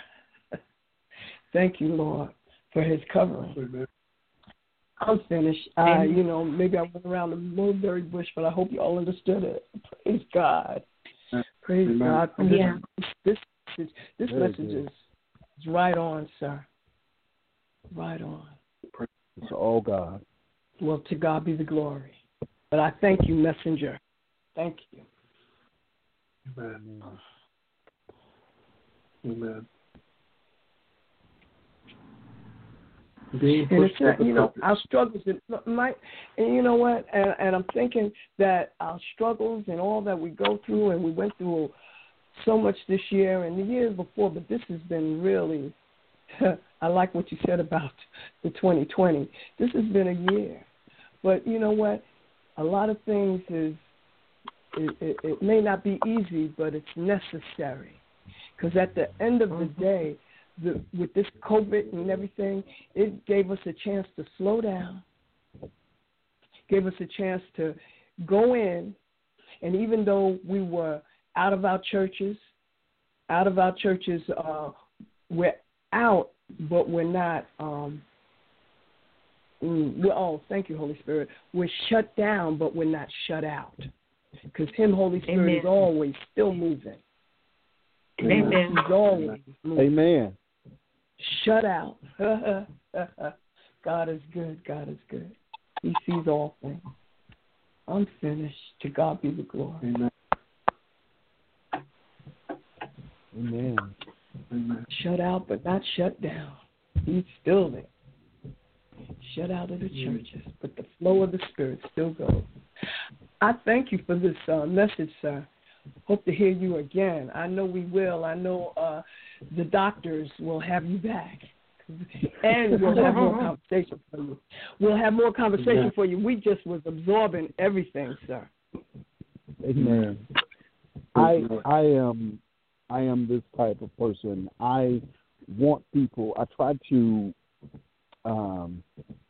Thank you, Lord, for his covering. Amen. I'm finished. Uh, you know, maybe I went around the mulberry bush, but I hope you all understood it. Praise God. Praise Amen. God. For yeah. This, this message, this message is, is right on, sir. Right on. It's all God. Well, to God be the glory. But I thank you, messenger. Thank you. Amen. Amen. Being and it's not, you know, purpose. Our struggles, might, and you know what, and, and I'm thinking that our struggles and all that we go through, and we went through so much this year and the years before, but this has been really, I like what you said about the twenty twenty. This has been a year. But you know what, a lot of things is, it, it, it may not be easy, but it's necessary. Because at the end of the day, The, with this COVID and everything, it gave us a chance to slow down, gave us a chance to go in, and even though we were out of our churches, out of our churches, uh, we're out, but we're not, um, we're, oh, thank you, Holy Spirit. We're shut down, but we're not shut out, because him, Holy Spirit, Amen. Is always still moving. Amen. He's always moving. Amen. Shut out. God is good. God is good. He sees all things. I'm finished. To God be the glory. Amen. Amen. Amen. Shut out, but not shut down. He's still there. Shut out of the churches, but the flow of the Spirit still goes. I thank you for this uh, message, sir. Hope to hear you again. I know we will. I know uh, the doctors will have you back. And we'll have more conversation for you. We'll have more conversation yeah. for you. We just was absorbing everything, sir. Amen. I I am I am this type of person. I want people. I try to um,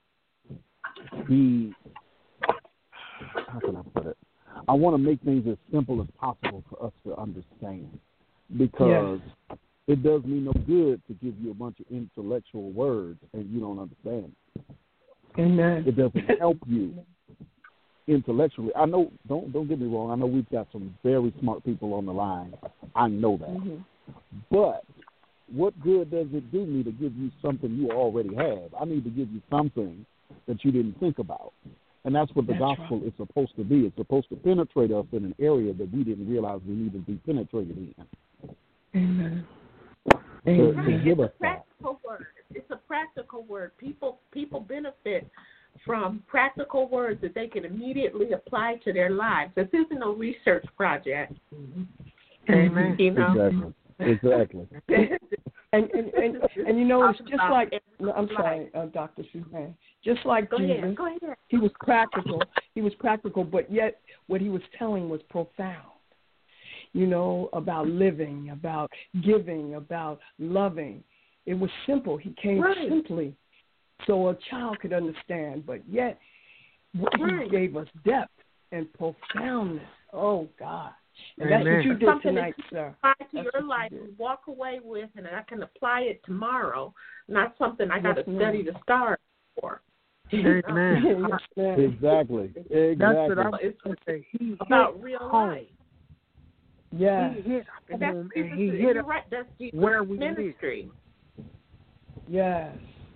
be. How can I put it? I want to make things as simple as possible for us to understand, because yes. it does me no good to give you a bunch of intellectual words and you don't understand. Amen. It doesn't help you intellectually. I know. Don't don't get me wrong. I know we've got some very smart people on the line. I know that. Mm-hmm. But what good does it do me to give you something you already have? I need to give you something that you didn't think about. And that's what the that's gospel right. is supposed to be. It's supposed to penetrate us in an area that we didn't realize we needed to be penetrated in. Amen. Amen. Right. It's a practical word. It's a practical word. People people benefit from practical words that they can immediately apply to their lives. This isn't a research project. Amen. You know? Exactly. Exactly. And, and, and, and you know, it's just like, no, I'm sorry, uh, Doctor Suzanne, just like Go Jesus, ahead. Go ahead. he was practical, he was practical, but yet what he was telling was profound, you know, about living, about giving, about loving. It was simple. He came right. simply so a child could understand, but yet right. he gave us depth and profoundness. Oh, God. And that's what you did Something tonight, that you sir. apply to that's your life and walk away with, and I can apply it tomorrow. Not something I got to yes, study to start for. Amen. yes, exactly. Exactly. That's what I'm going to say. He about real home. life. Yeah. He hit and home, that's and he Jesus, hit you're right. That's Jesus' where we ministry. live. Yes.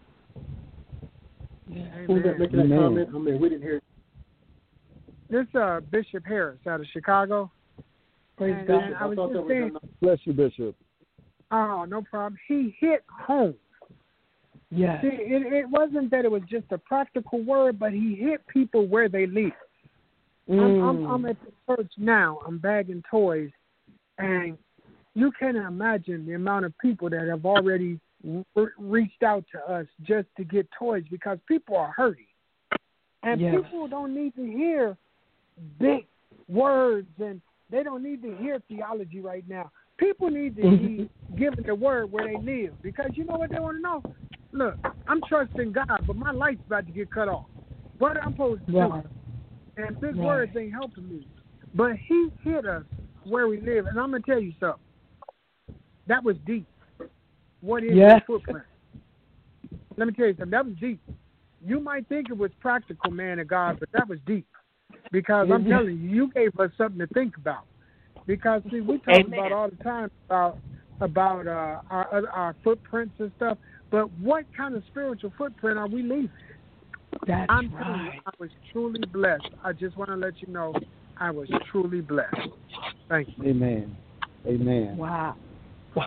Yeah. Who's that making that comment? I mean, we didn't hear. This uh, Bishop Harris out of Chicago. Praise and, God. and I was I just saying, bless you, Bishop. Oh, no problem. He hit home. Yes. See, it, it wasn't that it was just a practical word, but he hit people where they live. Mm. I'm, I'm, I'm at the church now. I'm bagging toys, and you can imagine the amount of people that have already re- reached out to us just to get toys because people are hurting. And yes. people don't need to hear big words, and they don't need to hear theology right now. People need to be given the word where they live, because you know what they want to know? Look, I'm trusting God, but my light's about to get cut off. What am I supposed to right. do? And big right. words ain't helping me. But he hit us where we live, and I'm going to tell you something. That was deep. What is yes. your footprint? Let me tell you something. That was deep. You might think it was practical, man of God, but that was deep. Because I'm telling you, you gave us something to think about. Because, see, we talk Amen. about all the time about about uh, our our footprints and stuff, but what kind of spiritual footprint are we leaving? That's I'm right. telling you, I was truly blessed. I just want to let you know I was truly blessed. Thank you. Amen. Amen. Wow. Wow.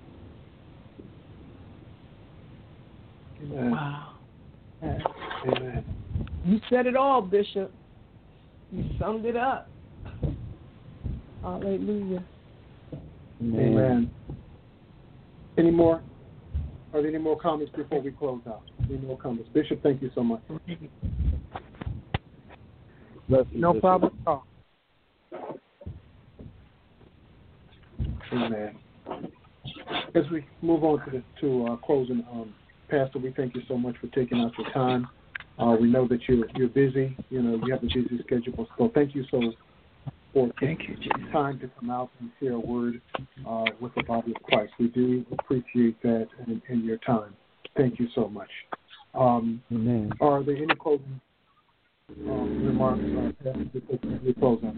Amen. Wow. Amen. You said it all, Bishop. You summed it up. Hallelujah. Amen. Amen. Any more? Are there any more comments before we close out? Any more comments? Bishop, thank you so much. Bless you, no Bishop. problem at all. Amen. As we move on to the to uh, closing, um, Pastor, we thank you so much for taking out your time. Uh, we know that you're you're busy. You know, you have a busy schedule. So thank you so for thank you, Jesus. time to come out and share a word uh, with the body of Christ. We do appreciate that and, and your time. Thank you so much. Um, Amen. Are there any closing um, remarks, uh, Pastor, before we close out?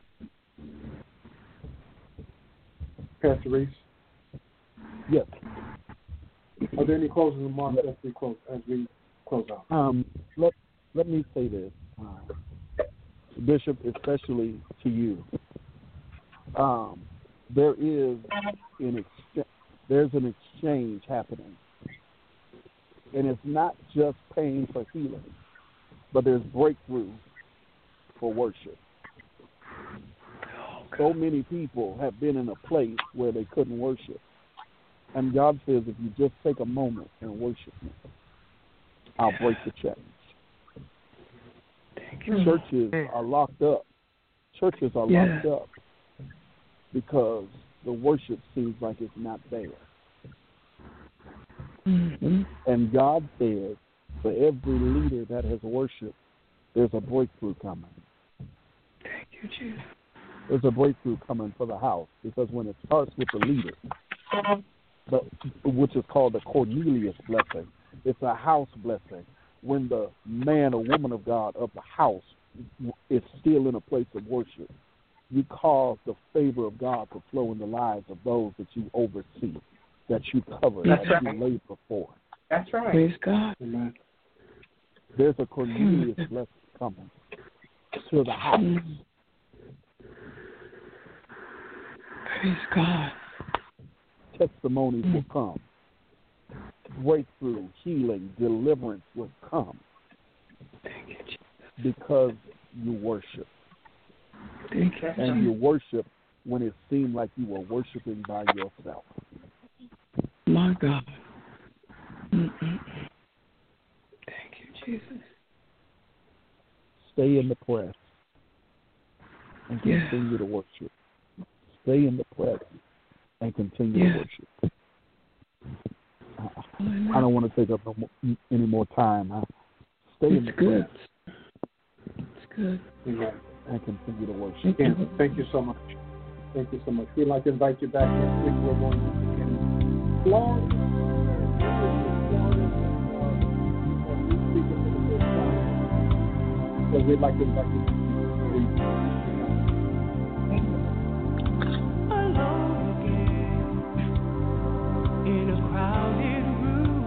Pastor Reese? Yes. Are there any closing remarks as we close as we close out? Um, let let me say this, uh, Bishop, especially to you. Um, there is an ex- there's an exchange happening, and it's not just pain for healing, but there's breakthrough for worship. So many people have been in a place where they couldn't worship. And God says, if you just take a moment and worship me, I'll break the chains. Churches are locked up. Churches are yeah. locked up. because the worship seems like it's not there. Mm-hmm. And God says, for every leader that has worshiped, there's a breakthrough coming. Thank you, Jesus. There's a breakthrough coming for the house, because when it starts with the leader, the, which is called the Cornelius blessing, it's a house blessing. When the man or woman of God of the house is still in a place of worship, you cause the favor of God to flow in the lives of those that you oversee, that you cover, That's that right. you labor for. That's right. Praise God. Amen. There's a Cornelius blessing coming to the house. Mm. Praise God. Testimonies Mm. will come. Breakthrough, healing, deliverance will come. Thank you, Jesus. Because you worship. Thank you. And you worship when it seemed like you were worshiping by yourself. My God. Mm-mm. Thank you, Jesus. Stay in the press and Yeah. continue to worship. Stay in the press and continue Yeah. to worship. I, I don't want to take up no more, any more time. I stay It's in the good. press. It's good. Amen. And continue to worship. Again, thank you so much. Thank you so much. We'd like to invite you back next week. We're going to begin Florida. So we'd like to invite you to Alone again in a crowded room,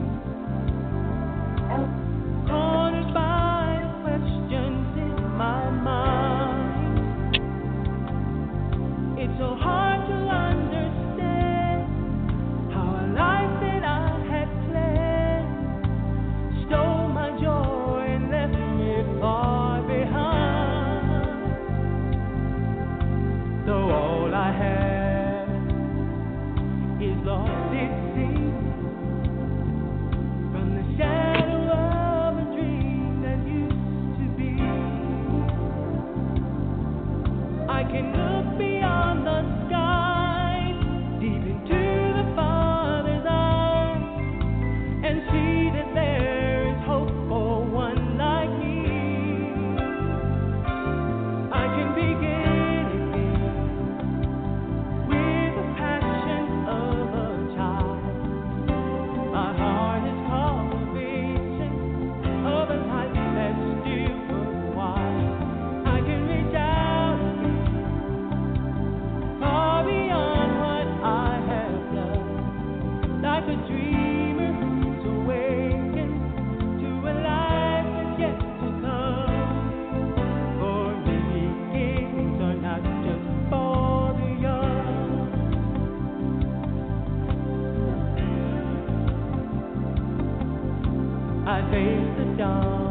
cornered by questions in my mind. It's so hard to understand how a life that I had planned stole my joy and left me far behind. Though all I have is lost, it seems, from the shadow of a dream that used to be. I can look beyond the sky, deep into the Father's eyes, and see that there is hope for one like me. I can begin again with the passion of a child. My heart is called a vision of a life that's still worthwhile. I can reach out again, far beyond what I have done, like a dreamer who's awakened to a life that's yet to come. For beginnings are not just for the young. I face the dawn